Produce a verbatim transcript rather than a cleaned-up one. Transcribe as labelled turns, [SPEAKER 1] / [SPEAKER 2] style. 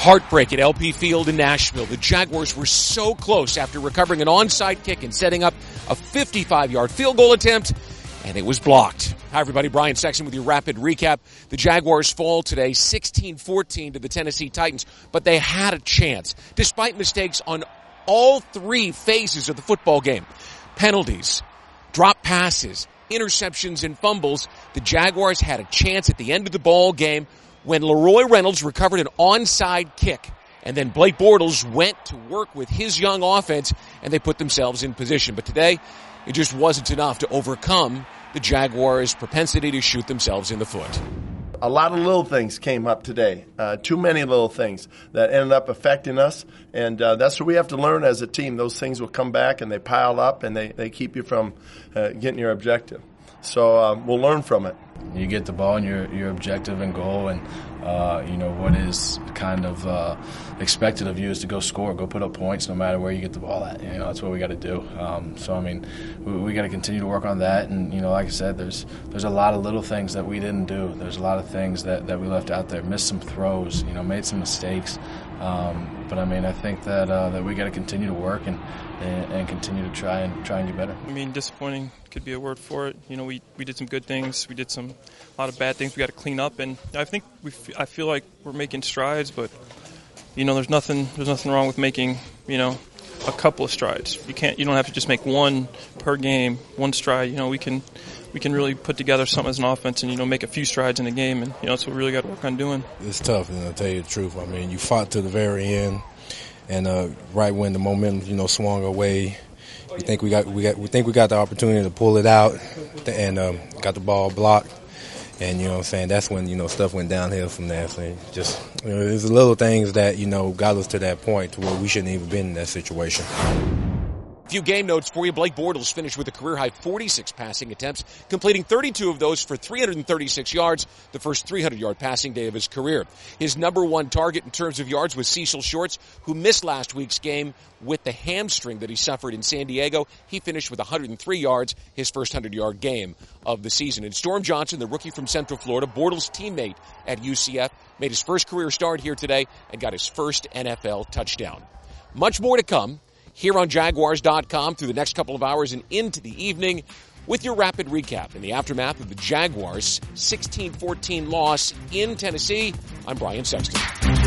[SPEAKER 1] Heartbreak at L P Field in Nashville. The Jaguars were so close after recovering an onside kick and setting up a fifty-five-yard field goal attempt, and it was blocked. Hi, everybody. Brian Sexton with your rapid recap. The Jaguars fall today sixteen fourteen to the Tennessee Titans, but they had a chance, despite mistakes on all three phases of the football game. Penalties, drop passes, interceptions, and fumbles. The Jaguars had a chance at the end of the ball game when Leroy Reynolds recovered an onside kick, and then Blake Bortles went to work with his young offense, and they put themselves in position. But today, it just wasn't enough to overcome the Jaguars' propensity to shoot themselves in the foot.
[SPEAKER 2] A lot of little things came up today, uh, too many little things that ended up affecting us, and uh, that's what we have to learn as a team. Those things will come back, and they pile up, and they, they keep you from uh, getting your objective. So uh, we'll learn from it.
[SPEAKER 3] You get the ball and your your objective and goal, and uh, you know what is kind of uh, expected of you is to go score, go put up points, no matter where you get the ball at. You know that's what we got to do. Um, so I mean, we, we got to continue to work on that. And you know, like I said, there's there's a lot of little things that we didn't do. There's a lot of things that, that we left out there, missed some throws, you know, made some mistakes. Um, but I mean, I think that uh, that we got to continue to work and, and and continue to try and try and do better.
[SPEAKER 4] I mean, disappointing could be a word for it. You know, we, we did some good things, we did some a lot of bad things we got to clean up, and I think we f- I feel like we're making strides. But you know, there's nothing there's nothing wrong with making you know a couple of strides. You can't you don't have to just make one per game, one stride. You know, we can. We can really put together something as an offense and, you know, make a few strides in the game. And, you know, that's what we really got to work on doing.
[SPEAKER 5] It's tough, and I'll tell you the truth. I mean, you fought to the very end, and uh, right when the momentum, you know, swung away, we think we got we got we think we got the opportunity to pull it out, and um, got the ball blocked. And, you know what I'm saying, that's when, you know, stuff went downhill from there. So just, you know, there's little things that, you know, got us to that point to where we shouldn't even been in that situation.
[SPEAKER 1] A few game notes for you. Blake Bortles finished with a career-high forty-six passing attempts, completing thirty-two of those for three hundred thirty-six yards, the first three hundred yard passing day of his career. His number one target in terms of yards was Cecil Shorts, who missed last week's game with the hamstring that he suffered in San Diego. He finished with one hundred three yards, his first hundred-yard game of the season. And Storm Johnson, the rookie from Central Florida, Bortles' teammate at U C F, made his first career start here today and got his first N F L touchdown. Much more to come here on Jaguars dot com through the next couple of hours and into the evening with your rapid recap in the aftermath of the Jaguars' sixteen fourteen loss in Tennessee. I'm Brian Sexton.